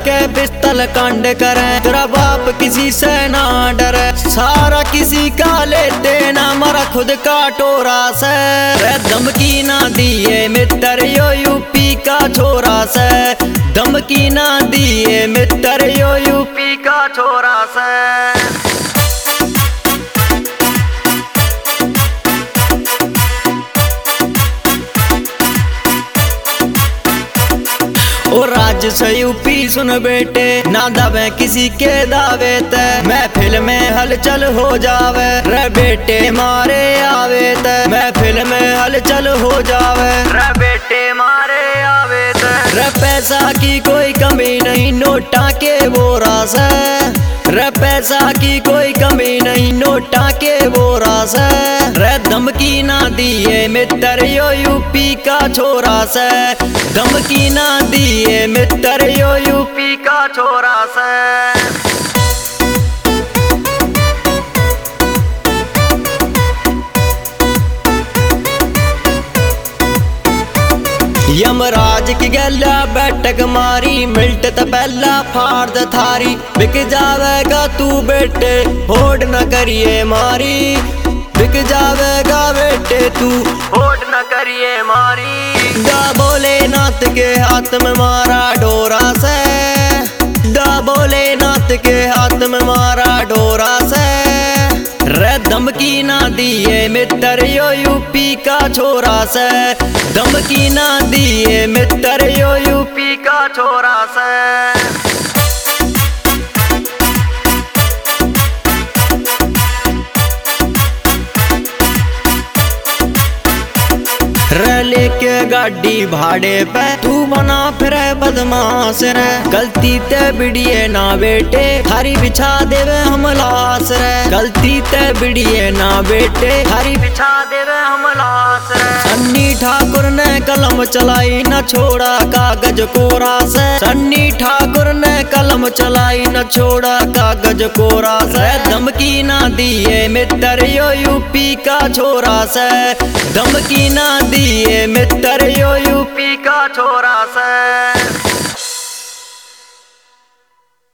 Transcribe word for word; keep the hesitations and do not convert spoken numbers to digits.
के पिस्तल कांड करे, तेरा बाप किसी से ना डरे, सारा किसी का लेते ना मरा खुद का टोरा से। धमकी ना दिए मित्र यो यूपी का छोरा से, धमकी ना दिए मित्र यो यूपी का छोरा से। ओ राज से यूपी सुन बेटे, ना दबे किसी के दावे ते, महफिल में हलचल हो जावे, रे बेटे मारे आवे ते, महफिल में हलचल हो जावे, रे बेटे मारे आवे ते। रे पैसा की कोई कमी नहीं नोटा के बोरा से, रे पैसा की कोई कमी नहीं नोटा के बोरा से। रे धमकी ना दिए मित्र यो यूपी का छोरा से, धमकी ना दिए मित्र यो यूपी का छोरा से। यमराज की गैला बैठक मारी, मिलट त पहला फाड़ द थारी, बिक जावेगा तू बेटे होड़ न करिए मारी, बिक जावेगा बेटे तू होड़ न करिए मारी। दा भोलेनाथ के हाथ में मारा डोरा से, दा भोलेनाथ के हाथ में मारा डोरा से। रे धमकी ना दिए मित्र यो यूपी का छोरा से, धमकी ना दिए मित्र यो यूपी का छोरा से। रे लेके गाड़ी भाड़े पे तू बना फिरे बदमाश रे, गलती ते बिड़िए ना बेटे थारी बिछा देवे हम लाश रे, गलती ते बिड़िए ना बेटे थारी बिछा देवे हम लाश रे। सन्नी ठाकुर ने कलम चलाई न छोड़ा कागज कोरा से, सन्नी ठाकुर ने कलम चलाई न छोड़ा कागज कोरा से। धमकी ना दिए मित्र यो यूपी का छोरा से, धमकी ना दिए मित्र यो यूपी का छोरा से।